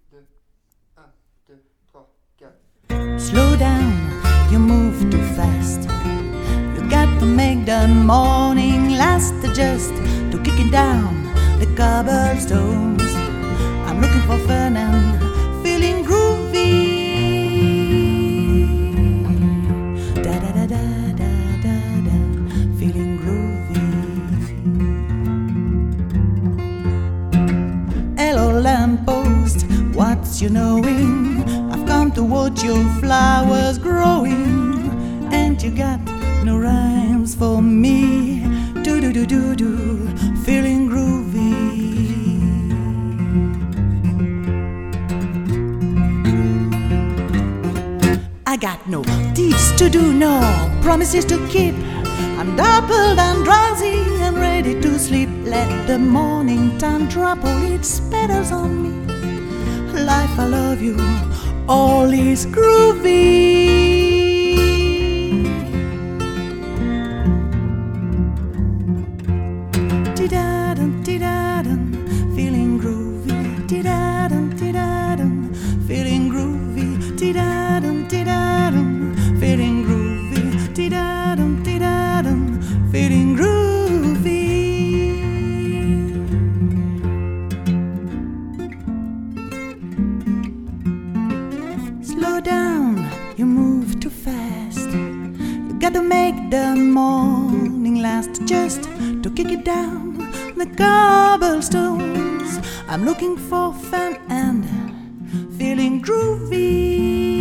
2, 1, 2, 3, 4. Slow down, you move too fast. You got to make the morning last just to kick it down the cobblestones. I'm looking for fun and feeling groovy. Da da da da da da da, feeling groovy. Hello lamppost, what's you knowing? I've come to watch your flowers growing, and you got no rhymes for me. Do do do do do, feeling groovy. I got no deeds to do, no promises to keep. I'm dappled and drowsy and ready to sleep. Let the morning time drop all its petals on me. Life, I love you, all is groovy. Ti-da-dum, ti-da-dum, feeling groovy. Ti-da-dum, ti-da-dum, feeling groovy. Ti-da-dum, ti-da-dum, feeling groovy. Ti-da-dum, ti-da-dum, feeling groovy. Slow down, you move too fast. You gotta make the morning last just to kick it down the cobblestones. I'm looking for fun and feeling groovy.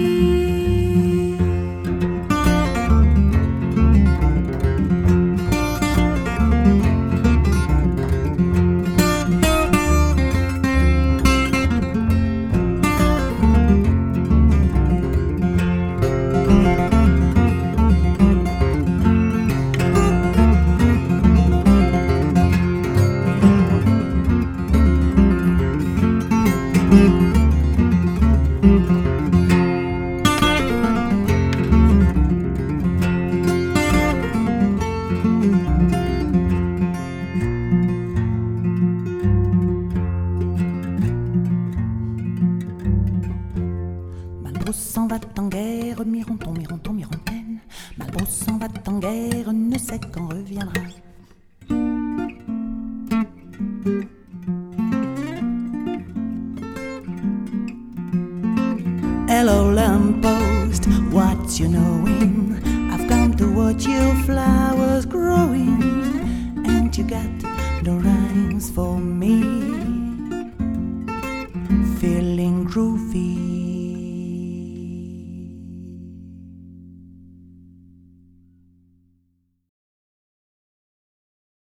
Malbrousse s'en va en guerre, mironton, mironton, mirontaine. Malbrousse s'en va en guerre, ne sait quand reviendra. Hello lamppost, what's you knowing? I've come to watch your flowers growing, and you got no rhymes for me. Feeling groovy.